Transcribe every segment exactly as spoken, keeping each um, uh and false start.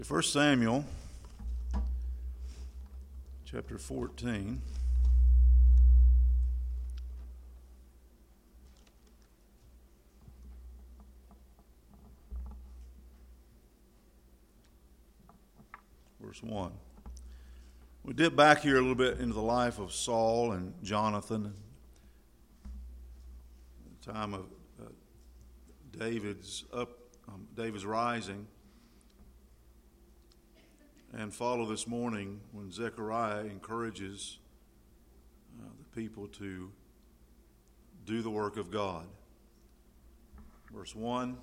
First Samuel chapter fourteen. Verse one. We dip back here a little bit into the life of Saul and Jonathan, the time of uh, David's up, um, David's rising, and follow this morning when Zechariah encourages uh, the people to do the work of God. Verse one.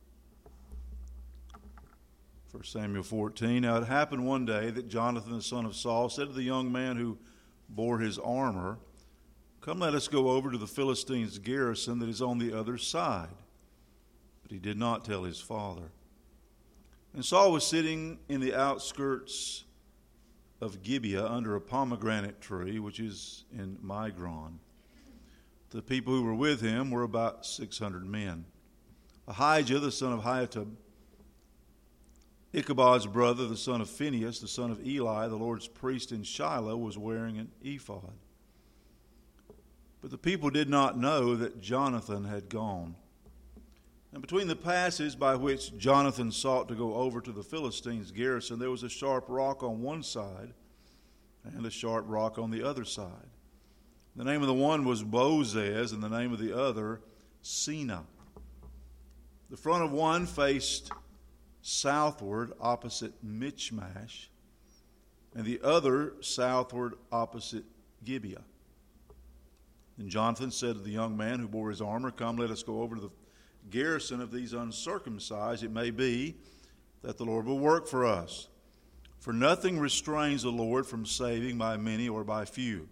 First Samuel fourteen. Now it happened one day that Jonathan the son of Saul said to the young man who bore his armor, "Come, let us go over to the Philistines' garrison that is on the other side." But he did not tell his father. And Saul was sitting in the outskirts of Gibeah under a pomegranate tree, which is in Migron. The people who were with him were about six hundred men. Ahijah, the son of Ahitub, Ichabod's brother, the son of Phinehas, the son of Eli, the Lord's priest in Shiloh, was wearing an ephod. But the people did not know that Jonathan had gone. And between the passes by which Jonathan sought to go over to the Philistines' garrison, there was a sharp rock on one side and a sharp rock on the other side. The name of the one was Bozez, and the name of the other, Seneh. The front of one faced southward opposite Michmash, and the other southward opposite Gibeah. Then Jonathan said to the young man who bore his armor, "Come, let us go over to the garrison of these uncircumcised. It may be that the Lord will work for us. For nothing restrains the Lord from saving by many or by few."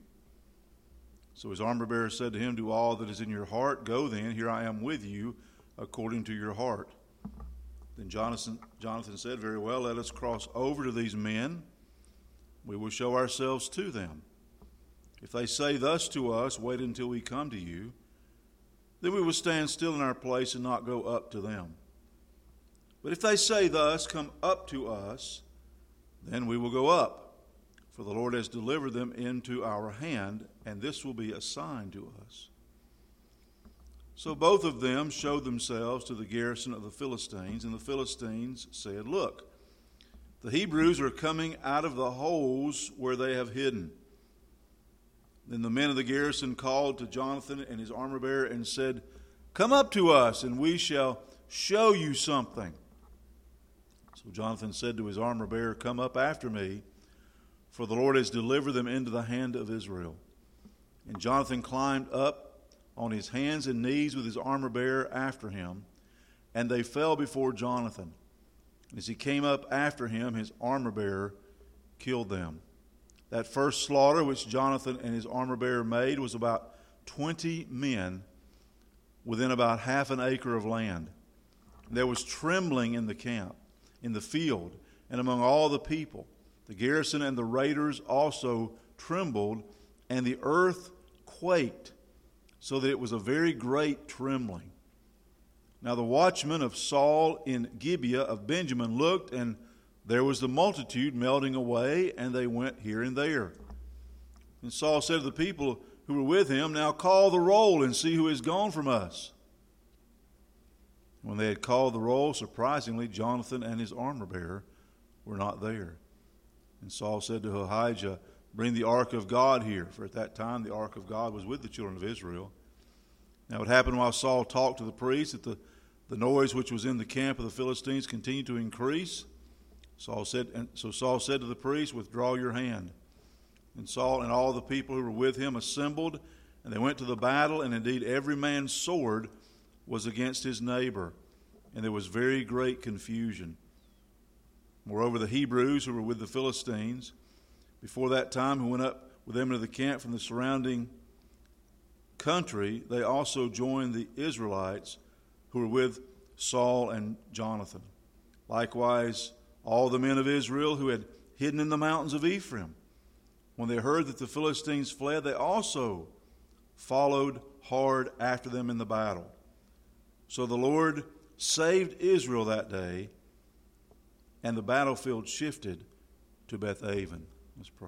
So his armor-bearer said to him, "Do all that is in your heart. Go then, here I am with you, according to your heart." Then Jonathan, Jonathan said, "Very well, let us cross over to these men. We will show ourselves to them. If they say thus to us, 'Wait until we come to you,' then we will stand still in our place and not go up to them. But if they say thus, 'Come up to us,' then we will go up, for the Lord has delivered them into our hand, and this will be a sign to us." So both of them showed themselves to the garrison of the Philistines, and the Philistines said, "Look, the Hebrews are coming out of the holes where they have hidden." Then the men of the garrison called to Jonathan and his armor-bearer and said, "Come up to us, and we shall show you something." So Jonathan said to his armor-bearer, "Come up after me, for the Lord has delivered them into the hand of Israel." And Jonathan climbed up on his hands and knees with his armor-bearer after him, and they fell before Jonathan. As he came up after him, his armor-bearer killed them. That first slaughter which Jonathan and his armor-bearer made was about twenty men within about half an acre of land. There was trembling in the camp, in the field, and among all the people. The garrison and the raiders also trembled, and the earth quaked, so that it was a very great trembling. Now the watchmen of Saul in Gibeah of Benjamin looked, and there was the multitude melting away, and they went here and there. And Saul said to the people who were with him, "Now call the roll and see who is gone from us." When they had called the roll, surprisingly, Jonathan and his armor-bearer were not there. And Saul said to Ahijah, "Bring the ark of God here," for at that time the ark of God was with the children of Israel. Now it happened while Saul talked to the priest that the, the noise which was in the camp of the Philistines continued to increase. Saul said, and so Saul said to the priest, "Withdraw your hand." And Saul and all the people who were with him assembled, and they went to the battle, and indeed every man's sword was against his neighbor, and there was very great confusion. Moreover, the Hebrews who were with the Philistines before that time, who went up with them into the camp from the surrounding country, they also joined the Israelites who were with Saul and Jonathan. Likewise, all the men of Israel who had hidden in the mountains of Ephraim, when they heard that the Philistines fled, they also followed hard after them in the battle. So the Lord saved Israel that day, and the battlefield shifted to Beth Aven. Let's pray.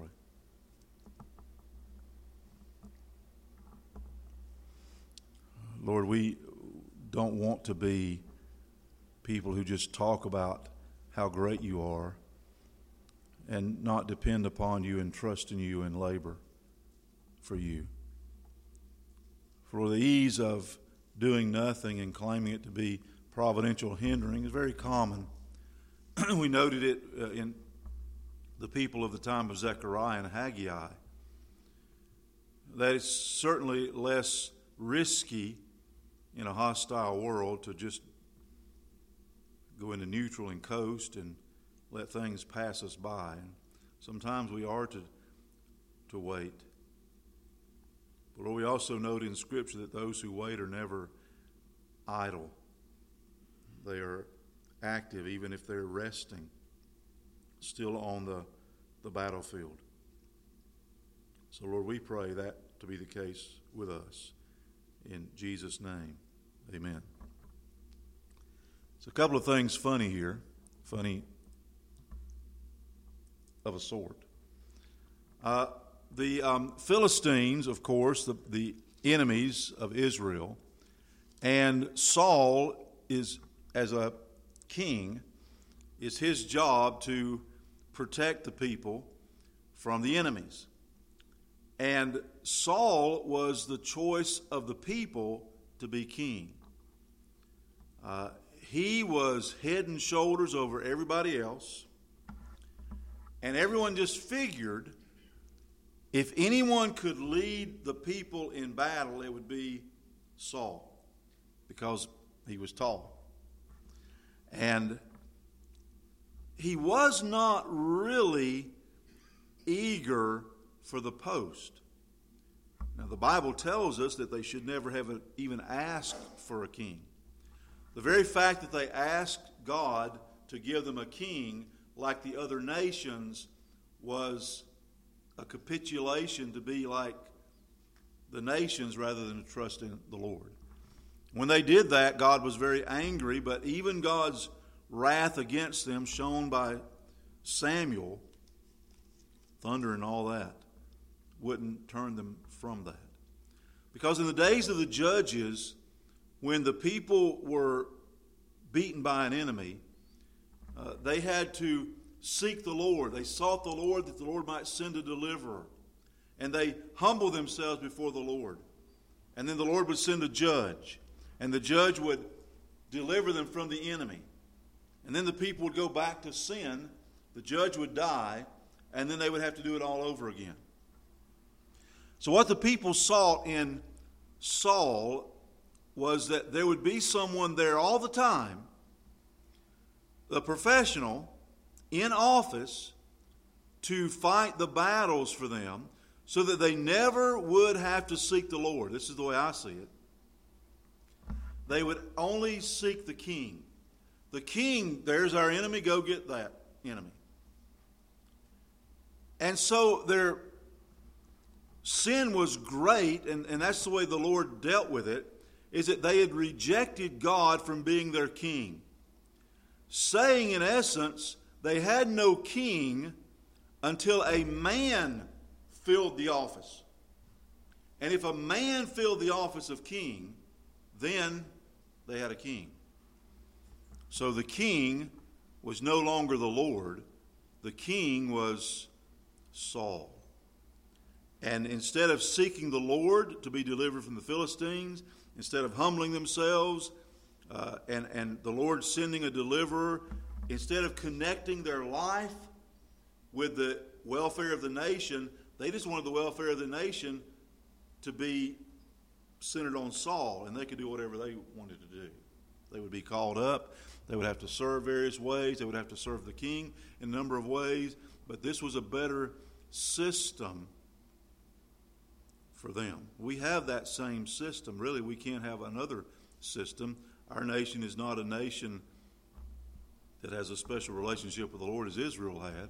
Lord, we don't want to be people who just talk about how great you are and not depend upon you and trust in you and labor for you. For the ease of doing nothing and claiming it to be providential hindering is very common. We noted it uh, in the people of the time of Zechariah and Haggai. That it's certainly less risky in a hostile world to just go into neutral and coast and let things pass us by. And sometimes we are to to wait. But we also note in Scripture that those who wait are never idle. They are active, even if they're resting, still on the, the battlefield. So, Lord, we pray that to be the case with us. In Jesus' name, amen. So a couple of things funny here. Funny of a sort. Uh, the um, Philistines, of course, the, the enemies of Israel, and Saul is, as a king, it's his job to protect the people from the enemies. And Saul was the choice of the people to be king. Uh, he was head and shoulders over everybody else. And everyone just figured if anyone could lead the people in battle, it would be Saul, because he was tall. And he was not really eager for the post. Now, the Bible tells us that they should never have even asked for a king. The very fact that they asked God to give them a king like the other nations was a capitulation to be like the nations rather than to trust in the Lord. When they did that, God was very angry, but even God's wrath against them, shown by Samuel, thunder and all that, wouldn't turn them from that. Because in the days of the judges, when the people were beaten by an enemy, uh, they had to seek the Lord. They sought the Lord that the Lord might send a deliverer. And they humbled themselves before the Lord. And then the Lord would send a judge. And the judge would deliver them from the enemy. And then the people would go back to sin. The judge would die. And then they would have to do it all over again. So what the people sought in Saul was that there would be someone there all the time, a professional in office, to fight the battles for them so that they never would have to seek the Lord. This is the way I see it. They would only seek the king. The king, there's our enemy, go get that enemy. And so their sin was great, and, and that's the way the Lord dealt with it, is that they had rejected God from being their king. Saying, in essence, they had no king until a man filled the office. And if a man filled the office of king, then they had a king. So the king was no longer the Lord. The king was Saul. And instead of seeking the Lord to be delivered from the Philistines, instead of humbling themselves uh, and, and the Lord sending a deliverer, instead of connecting their life with the welfare of the nation, they just wanted the welfare of the nation to be centered on Saul, and they could do whatever they wanted to do. They would be called up. They would have to serve various ways. They would have to serve the king in a number of ways. But this was a better system for them. We have that same system. Really, we can't have another system. Our nation is not a nation that has a special relationship with the Lord as Israel had.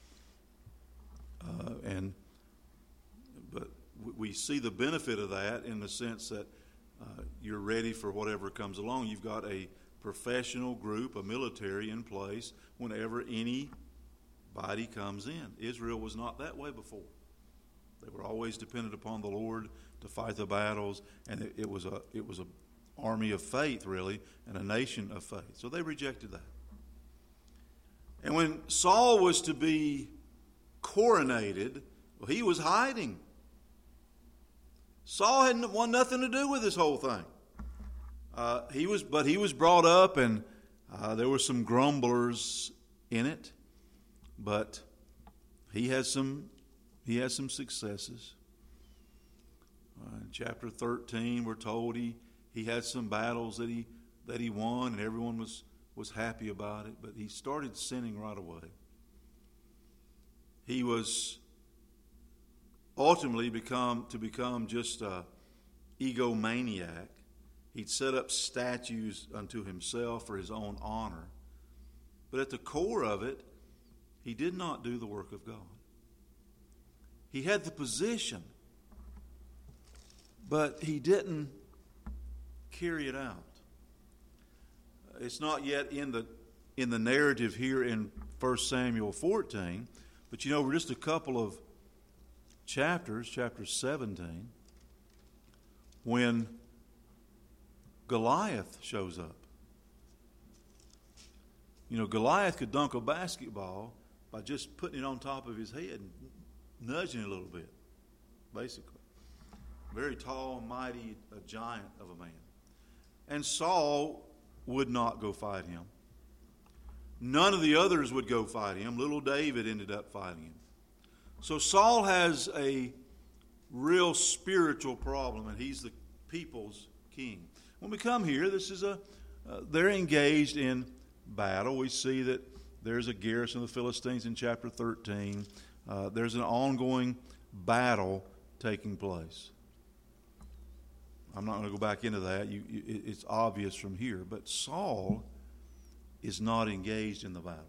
Uh, and but we see the benefit of that in the sense that uh, you're ready for whatever comes along. You've got a professional group, a military in place whenever anybody comes in. Israel was not that way before. They were always dependent upon the Lord to fight the battles, and it, it was a it was a army of faith, really, and a nation of faith. So they rejected that. And when Saul was to be coronated, well, he was hiding. Saul had want nothing to do with this whole thing. Uh, he was, but he was brought up, and uh, there were some grumblers in it. But he has some, he has some successes. Uh, in chapter thirteen, we're told he he had some battles that he that he won, and everyone was was happy about it. But he started sinning right away. He was ultimately become to become just a egomaniac. He'd set up statues unto himself for his own honor. But at the core of it, he did not do the work of God. He had the position, but he didn't carry it out. It's not yet in the in the narrative here in First Samuel fourteen, but you know, we're just a couple of chapters, chapter seventeen, when Goliath shows up. You know, Goliath could dunk a basketball by just putting it on top of his head and nudging it a little bit, basically. Very tall, mighty, a giant of a man. And Saul would not go fight him. None of the others would go fight him. Little David ended up fighting him. So Saul has a real spiritual problem, and he's the people's king. When we come here, this is a uh, they're engaged in battle. We see that there's a garrison of the Philistines in chapter thirteen. Uh, there's an ongoing battle taking place. I'm not going to go back into that. You, you, it's obvious from here. But Saul is not engaged in the battle.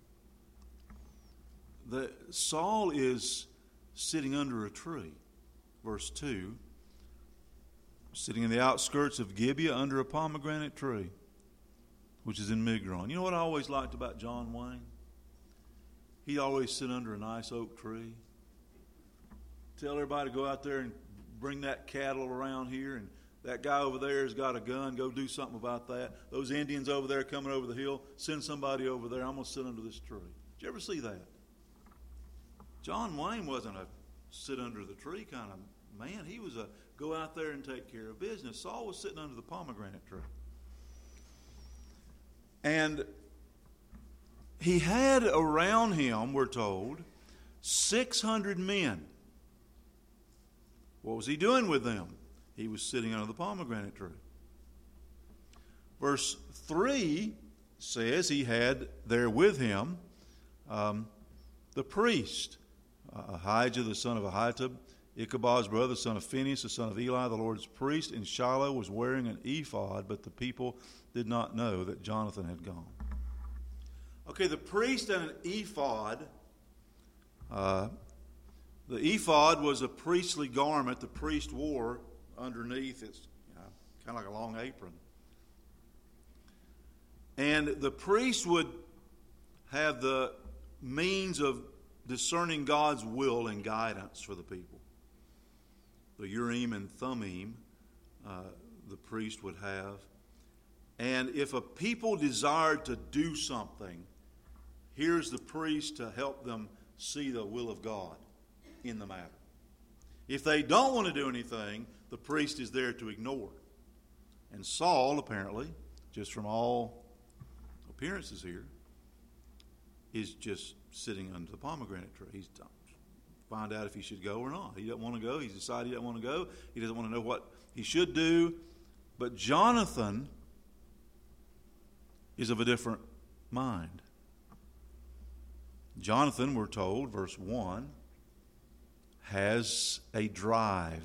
The, Saul is sitting under a tree. Verse two. Sitting in the outskirts of Gibeah under a pomegranate tree, which is in Migron. You know what I always liked about John Wayne? He'd always sit under a nice oak tree. Tell everybody to go out there and bring that cattle around here, and that guy over there has got a gun. Go do something about that. Those Indians over there coming over the hill, send somebody over there. I'm going to sit under this tree. Did you ever see that? John Wayne wasn't a sit under the tree kind of man. He was a go out there and take care of business. Saul was sitting under the pomegranate tree. And he had around him, we're told, six hundred men. What was he doing with them? He was sitting under the pomegranate tree. Verse three says he had there with him um, the priest, uh, Ahijah the son of Ahitub, Ichabod's brother, the son of Phinehas, the son of Eli, the Lord's priest in Shiloh, was wearing an ephod, but the people did not know that Jonathan had gone. Okay, the priest and an ephod. Uh, the ephod was a priestly garment the priest wore underneath. It's you know, kind of like a long apron. And the priest would have the means of discerning God's will and guidance for the people. The Urim and Thummim uh, the priest would have. And if a people desired to do something, here's the priest to help them see the will of God in the matter. If they don't want to do anything, the priest is there to ignore. And Saul, apparently, just from all appearances here, is just sitting under the pomegranate tree. He's find out if he should go or not. He doesn't want to go. He's decided he doesn't want to go. He doesn't want to know what he should do. But Jonathan is of a different mind. Jonathan, we're told, verse one, has a drive.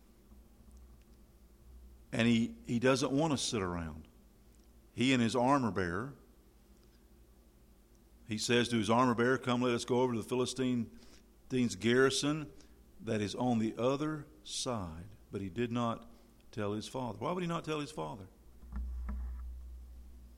And he, he doesn't want to sit around. He and his armor bearer, he says to his armor bearer, come, let us go over to the Philistine garrison that is on the other side. But he did not tell his father. Why would he not tell his father?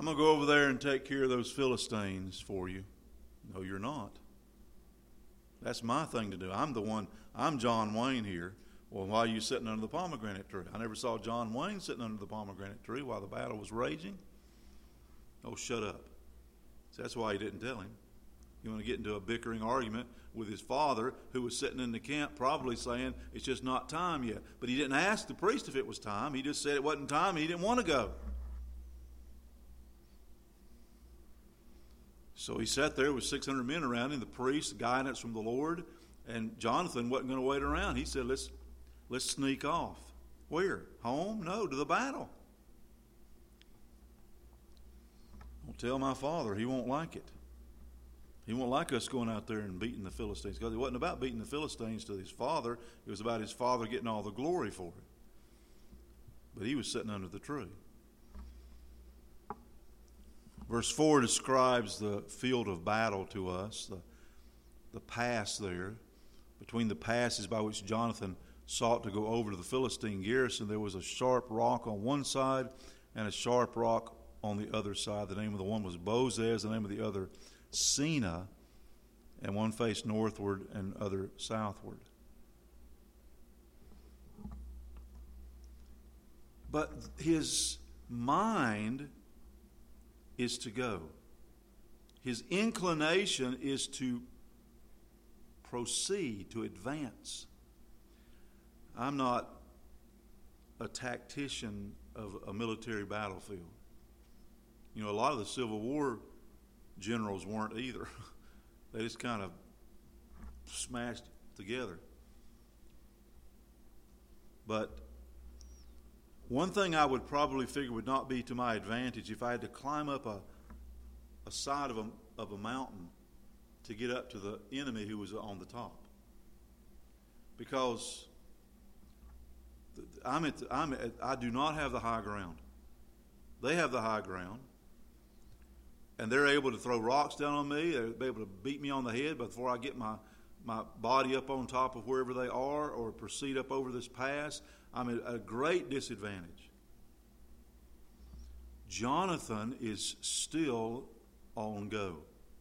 I'm going to go over there and take care of those Philistines for you. No, you're not. That's my thing to do. I'm the one, I'm John Wayne here. Well, why are you sitting under the pomegranate tree? I never saw John Wayne sitting under the pomegranate tree while the battle was raging. Oh, shut up. So that's why he didn't tell him. You want to get into a bickering argument with his father, who was sitting in the camp probably saying, it's just not time yet. But he didn't ask the priest if it was time. He just said it wasn't time and he didn't want to go. So he sat there with six hundred men around him, the priest, guidance from the Lord, and Jonathan wasn't going to wait around. He said, let's, let's sneak off. Where? Home? No, to the battle. Don't tell my father. He won't like it. He won't like us going out there and beating the Philistines, because it wasn't about beating the Philistines to his father. It was about his father getting all the glory for it. But he was sitting under the tree. Verse four describes the field of battle to us, the, the pass there. Between the passes by which Jonathan sought to go over to the Philistine garrison, there was a sharp rock on one side and a sharp rock on the other side. The name of the one was Bozez, the name of the other Sena, and one faced northward and other southward. But his mind is to go. His inclination is to proceed, to advance. I'm not a tactician of a military battlefield. You know, a lot of the Civil War generals weren't either. They just kind of smashed together. But one thing I would probably figure would not be to my advantage if I had to climb up a, a side of a, of a mountain to get up to the enemy who was on the top. Because I'm at, I'm at, I do not have the high ground. They have the high ground. And they're able to throw rocks down on me. They're able to beat me on the head before I get my, my body up on top of wherever they are or proceed up over this pass. I'm at a great disadvantage. Jonathan is still on go.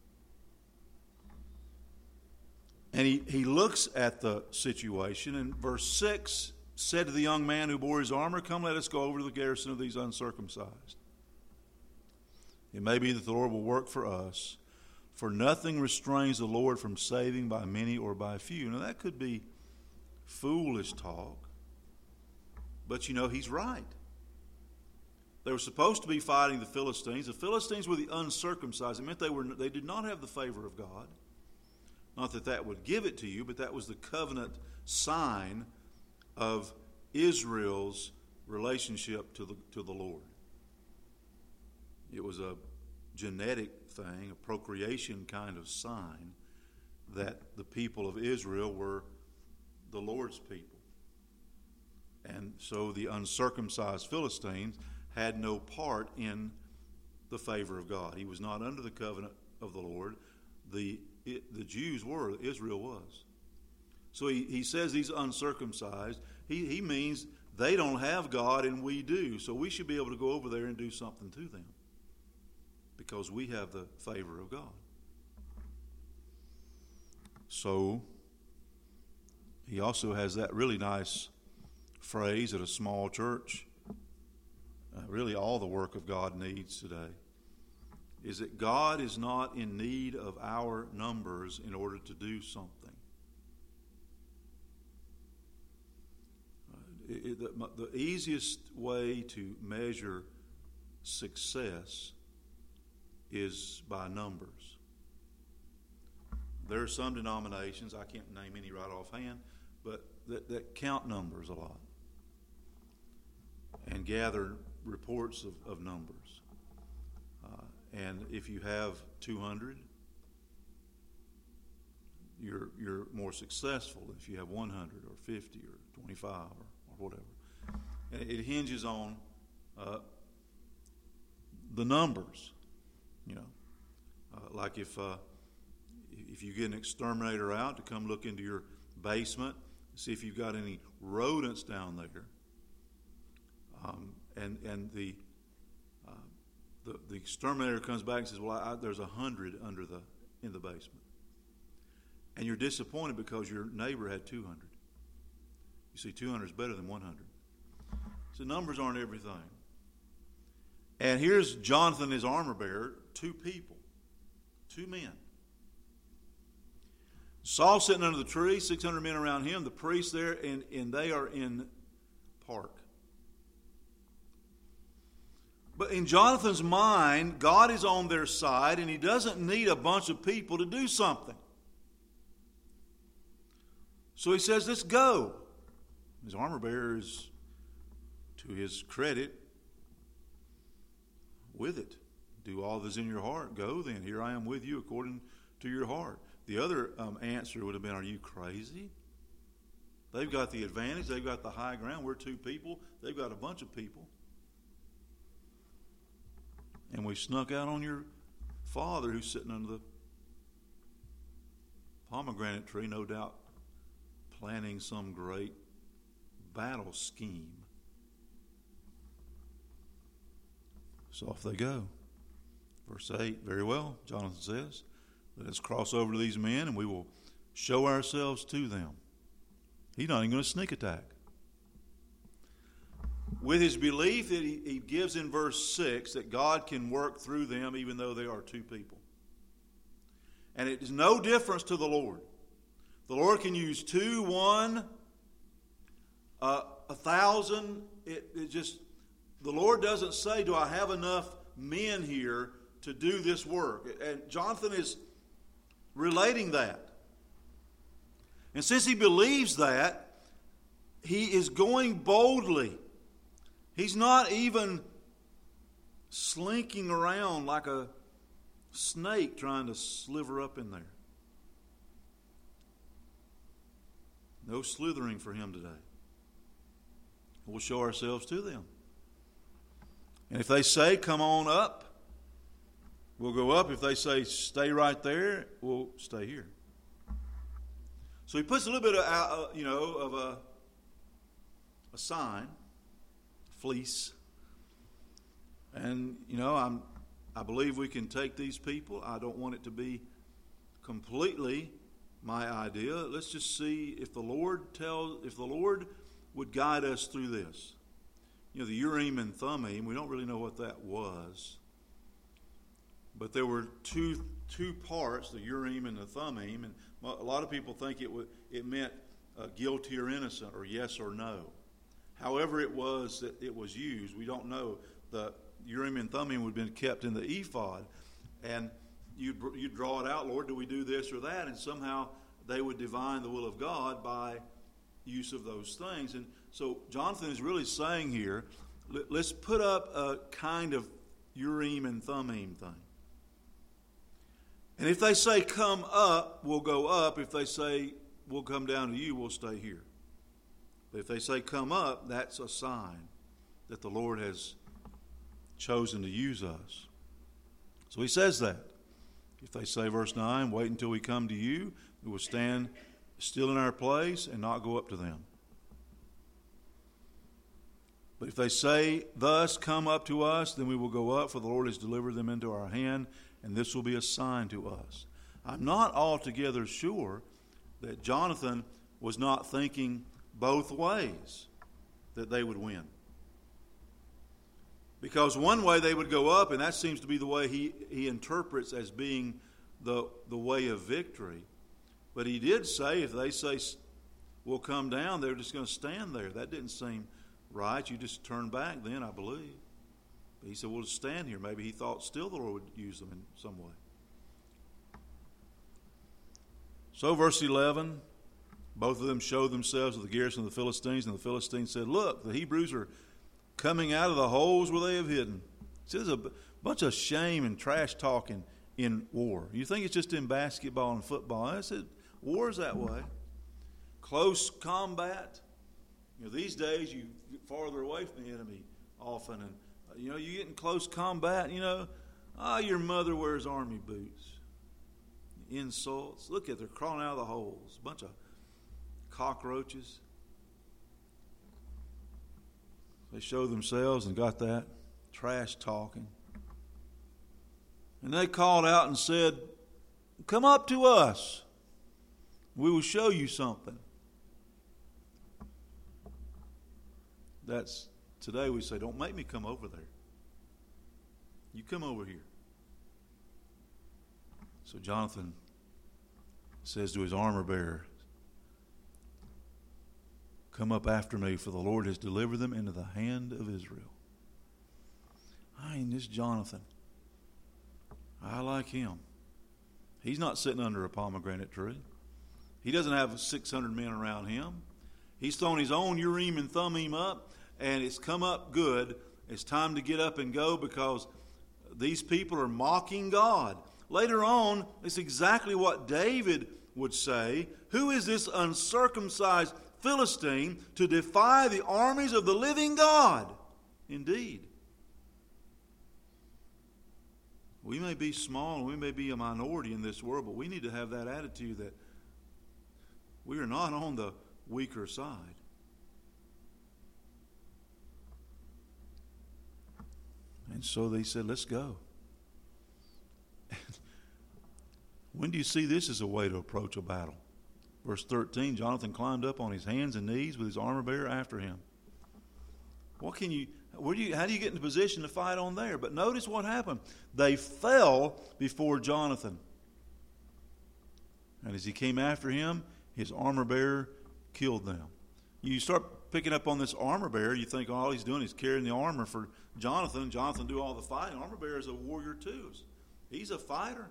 And he, he looks at the situation, and verse six said to the young man who bore his armor, "Come, let us go over to the garrison of these uncircumcised. It may be that the Lord will work for us, for nothing restrains the Lord from saving by many or by few." Now that could be foolish talk, but you know, he's right. They were supposed to be fighting the Philistines. The Philistines were the uncircumcised. It meant they were they did not have the favor of God. Not that that would give it to you, but that was the covenant sign of Israel's relationship to the to the Lord. It was a genetic thing, a procreation kind of sign that the people of Israel were the Lord's people. And so the uncircumcised Philistines had no part in the favor of God. He was not under the covenant of the Lord. The it, the Jews were, Israel was. So he, he says these uncircumcised, he, he means they don't have God and we do. So we should be able to go over there and do something to them, because we have the favor of God. So he also has that really nice phrase at a small church. Uh, really all the work of God needs today is that God is not in need of our numbers in order to do something. Uh, it, the, the easiest way to measure success is by numbers. There are some denominations, I can't name any right offhand, but that, that count numbers a lot and gather reports of, of numbers. Uh, and if you have two hundred, you're you're more successful than if you have one hundred or fifty or twenty-five or, or whatever. And it hinges on uh, the numbers. You know, uh, like if uh, if you get an exterminator out to come look into your basement, see if you've got any rodents down there, um, and and the uh, the, the exterminator comes back and says, well, I, there's a hundred under the in the basement. And you're disappointed because your neighbor had two hundred. You see, two hundred is better than one hundred. So numbers aren't everything. And here's Jonathan, his armor bearer, two people, two men. Saul sitting under the tree, six hundred men around him, the priests there, and, and they are in park. But in Jonathan's mind, God is on their side, and he doesn't need a bunch of people to do something. So he says, let's go. His armor bearer is, to his credit, with it. Do all that's in your heart. Go then. Here I am with you according to your heart. The other um, answer would have been, are you crazy? They've got the advantage. They've got the high ground. We're two people. They've got a bunch of people. And we snuck out on your father who's sitting under the pomegranate tree, no doubt planning some great battle scheme. So off they go. Verse eight, very well, Jonathan says, let us cross over to these men and we will show ourselves to them. He's not even going to sneak attack. With his belief that he, he gives in verse six that God can work through them even though they are two people. And it is no difference to the Lord. The Lord can use two, one, uh, a thousand. It, it just, the Lord doesn't say, do I have enough men here to do this work? And Jonathan is relating that. And since he believes that, he is going boldly. He's not even slinking around like a snake trying to sliver up in there. No slithering for him today. We'll show ourselves to them. And if they say, come on up, we'll go up. If they say, stay right there, we'll stay here. So he puts a little bit of, uh, you know, of a, a sign, fleece. And, you know, I'm, I believe we can take these people. I don't want it to be completely my idea. Let's just see if the Lord tells, if the Lord would guide us through this. You know, the Urim and Thummim, we don't really know what that was. But there were two two parts, the Urim and the Thummim, and a lot of people think it would, it meant uh, guilty or innocent, or yes or no. However it was that it was used, we don't know. The Urim and Thummim would have been kept in the ephod, and you'd, you'd draw it out, Lord, do we do this or that? And somehow they would divine the will of God by use of those things. And so Jonathan is really saying here, let's put up a kind of Urim and Thummim thing. And if they say come up, we'll go up. If they say we'll come down to you, we'll stay here. But if they say come up, that's a sign that the Lord has chosen to use us. So he says that. If they say, verse nine, wait until we come to you, we will stand still in our place and not go up to them. But if they say, thus, come up to us, then we will go up, for the Lord has delivered them into our hand, and this will be a sign to us. I'm not altogether sure that Jonathan was not thinking both ways that they would win. Because one way they would go up, and that seems to be the way he, he interprets as being the, the way of victory. But he did say, if they say, we'll come down, they're just going to stand there. That didn't seem right. You just turn back then, I believe. But he said, we'll just stand here. Maybe he thought still the Lord would use them in some way. So verse eleven, both of them showed themselves to the garrison of the Philistines, and the Philistines said, look, the Hebrews are coming out of the holes where they have hidden. See, there's a b- bunch of shame and trash talking in war. You think it's just in basketball and football. I said, war is that way. Close combat. You know, these days you get farther away from the enemy often, and uh, you know, you get in close combat, you know, ah, oh, your mother wears army boots. Insults. Look at, they're crawling out of the holes. A bunch of cockroaches. They showed themselves and got that trash talking. And they called out and said, "Come up to us. We will show you something." That's, today we say, don't make me come over there. You come over here. So Jonathan says to his armor bearer, "Come up after me, for the Lord has delivered them into the hand of Israel." I mean, this Jonathan, I like him. He's not sitting under a pomegranate tree. He doesn't have six hundred men around him. He's thrown his own Urim and Thummim up, and it's come up good. It's time to get up and go because these people are mocking God. Later on, it's exactly what David would say. Who is this uncircumcised Philistine to defy the armies of the living God? Indeed. We may be small and we may be a minority in this world, but we need to have that attitude that we are not on the weaker side. And so they said, "Let's go." When do you see this as a way to approach a battle? Verse thirteen, Jonathan climbed up on his hands and knees with his armor bearer after him. What can you, where do you, how do you get into position to fight on there? But notice what happened. They fell before Jonathan. And as he came after him, his armor bearer killed them. You start picking up on this armor bearer, you think all he's doing is carrying the armor for Jonathan. Jonathan do all the fighting. Armor bearer is a warrior too. He's a fighter.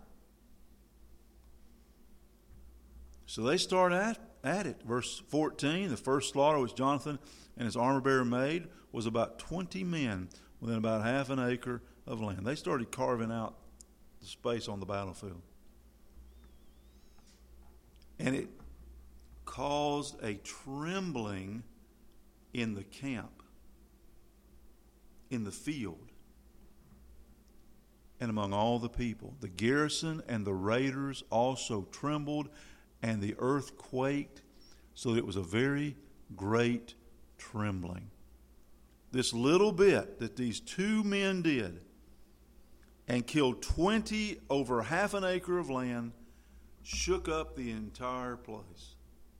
So they start at, at it. Verse fourteen, the first slaughter which Jonathan and his armor bearer made was about twenty men within about half an acre of land. They started carving out the space on the battlefield. And it caused a trembling in the camp, in the field, and among all the people. The garrison and the raiders also trembled, and the earth quaked, so that it was a very great trembling. This little bit that these two men did and killed twenty over half an acre of land shook up the entire place.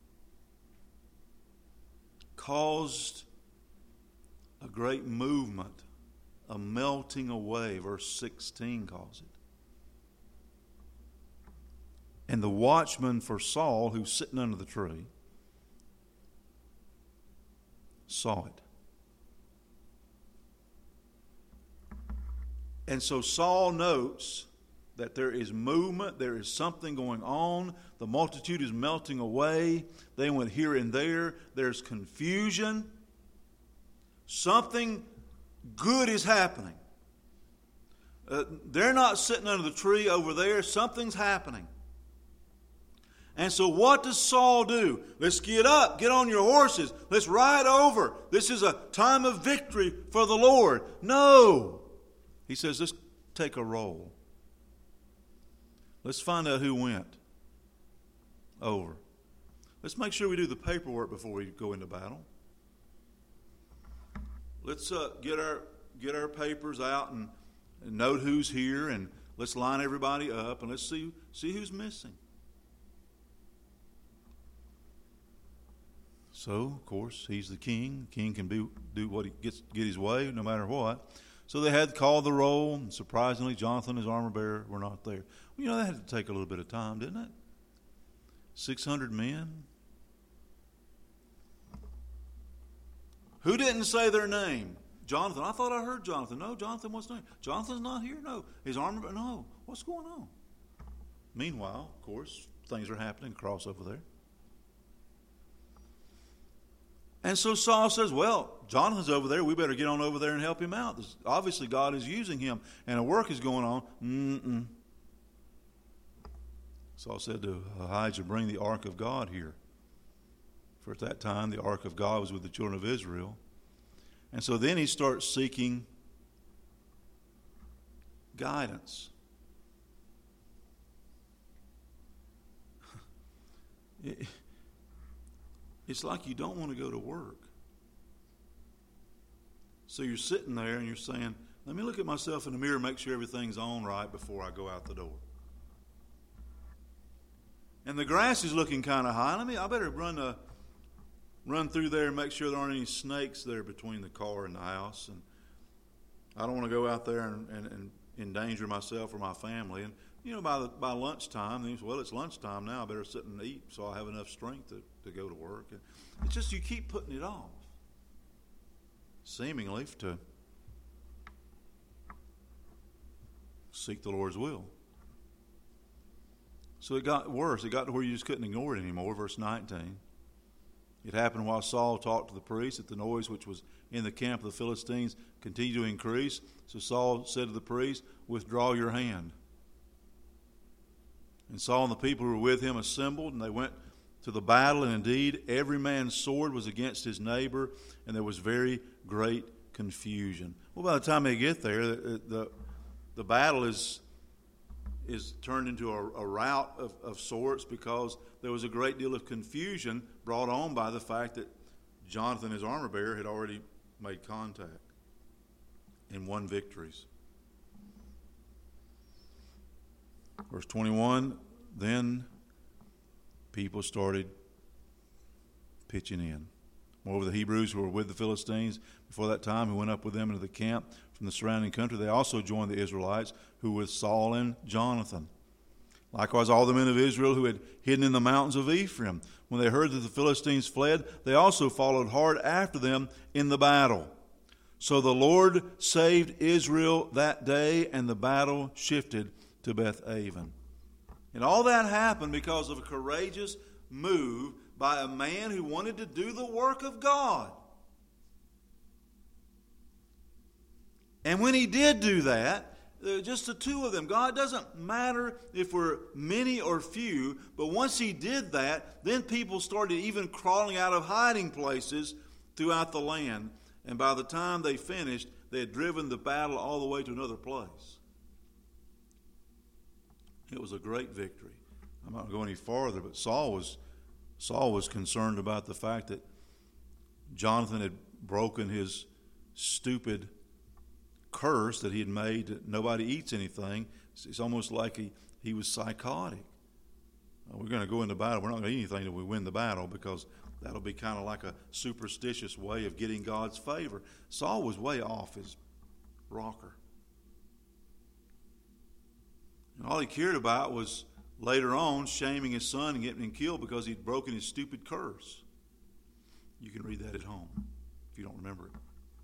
Caused a great movement, a melting away, verse sixteen calls it. And the watchman for Saul, who's sitting under the tree, saw it. And so Saul notes that there is movement, there is something going on. The multitude is melting away. They went here and there. There's confusion. Something good is happening. Uh, they're not sitting under the tree over there. Something's happening. And so what does Saul do? Let's get up, get on your horses, let's ride over. This is a time of victory for the Lord. No. He says, let's take a roll. Let's find out who went over. Let's make sure we do the paperwork before we go into battle. Let's uh, get our get our papers out and, and note who's here, and let's line everybody up, and let's see see who's missing. So, of course, he's the king. The king can do, do what he gets, get his way, no matter what. So they had called the roll, and surprisingly, Jonathan and his armor bearer were not there. Well, you know, that had to take a little bit of time, didn't it? six hundred men. Who didn't say their name? Jonathan. I thought I heard Jonathan. No, Jonathan wasn't there. Jonathan's not here? No. His armor bearer? No. What's going on? Meanwhile, of course, things are happening across over there. And so Saul says, well, Jonathan's over there. We better get on over there and help him out. This, obviously, God is using him, and a work is going on. Mm-mm. Saul said to Ahijah, bring the ark of God here. For at that time, the ark of God was with the children of Israel. And so then he starts seeking guidance. It, It's like you don't want to go to work. So you're sitting there and you're saying, let me look at myself in the mirror and make sure everything's on right before I go out the door. And the grass is looking kind of high. Let me, I better run a, run through there and make sure there aren't any snakes there between the car and the house. And I don't want to go out there and, and, and endanger myself or my family. And, you know, by the, by lunchtime, they say, well, it's lunchtime now. I better sit and eat so I have enough strength to, to go to work. And it's just you keep putting it off, seemingly to seek the Lord's will. So it got worse. It got to where you just couldn't ignore it anymore. Verse nineteen. It happened while Saul talked to the priest that the noise which was in the camp of the Philistines continued to increase. So Saul said to the priest, withdraw your hand. And Saul and the people who were with him assembled, and they went to the battle. And indeed, every man's sword was against his neighbor, and there was very great confusion. Well, by the time they get there, the, the, the battle is... is turned into a, a rout of, of sorts because there was a great deal of confusion brought on by the fact that Jonathan, his armor bearer, had already made contact and won victories. Verse twenty-one, then people started pitching in. Moreover, the Hebrews who were with the Philistines before that time, who went up with them into the camp from the surrounding country, they also joined the Israelites who were with Saul and Jonathan. Likewise, all the men of Israel who had hidden in the mountains of Ephraim, when they heard that the Philistines fled, they also followed hard after them in the battle. So the Lord saved Israel that day, and the battle shifted to Beth-aven. And all that happened because of a courageous move by a man who wanted to do the work of God. And when he did do that, just the two of them, God doesn't matter if we're many or few, but once he did that, then people started even crawling out of hiding places throughout the land. And by the time they finished, they had driven the battle all the way to another place. It was a great victory. I'm not going to go any farther, but Saul was Saul was concerned about the fact that Jonathan had broken his stupid curse that he had made that nobody eats anything. It's almost like he, he was psychotic. We're going to go into battle. We're not going to eat anything until we win the battle, because that'll be kind of like a superstitious way of getting God's favor. Saul was way off his rocker. And all he cared about was later on shaming his son and getting him killed because he'd broken his stupid curse. You can read that at home if you don't remember it.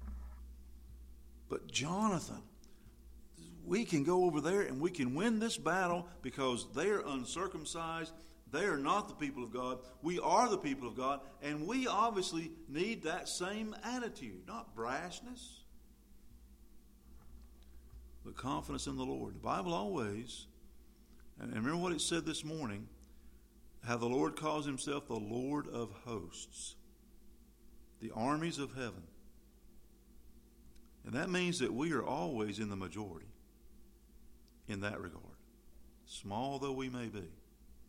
But Jonathan, we can go over there and we can win this battle because they are uncircumcised. They are not the people of God. We are the people of God. And we obviously need that same attitude, not brashness, but confidence in the Lord. The Bible always, and remember what it said this morning, how the Lord calls himself the Lord of hosts, the armies of heaven. And that means that we are always in the majority in that regard, small though we may be.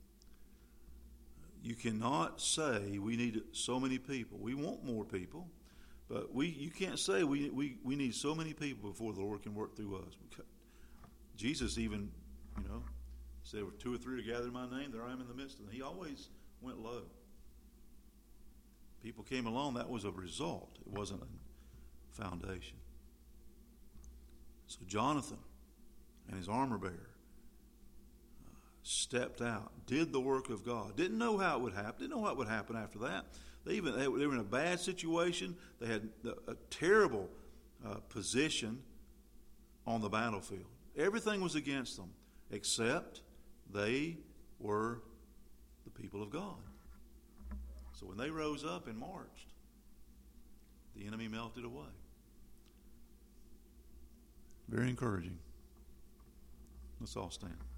You cannot say we need so many people. We want more people, but we you can't say we, we, we need so many people before the Lord can work through us. Jesus even, you know, said, if two or three are gathered in my name, there I am in the midst of them. He always went low. People came along, that was a result. It wasn't a foundation. So Jonathan and his armor bearer uh, stepped out, did the work of God. Didn't know how it would happen. Didn't know what would happen after that. They even they were in a bad situation. They had a terrible uh, position on the battlefield. Everything was against them, except they were the people of God. So when they rose up and marched, the enemy melted away. Very encouraging. Let's all stand.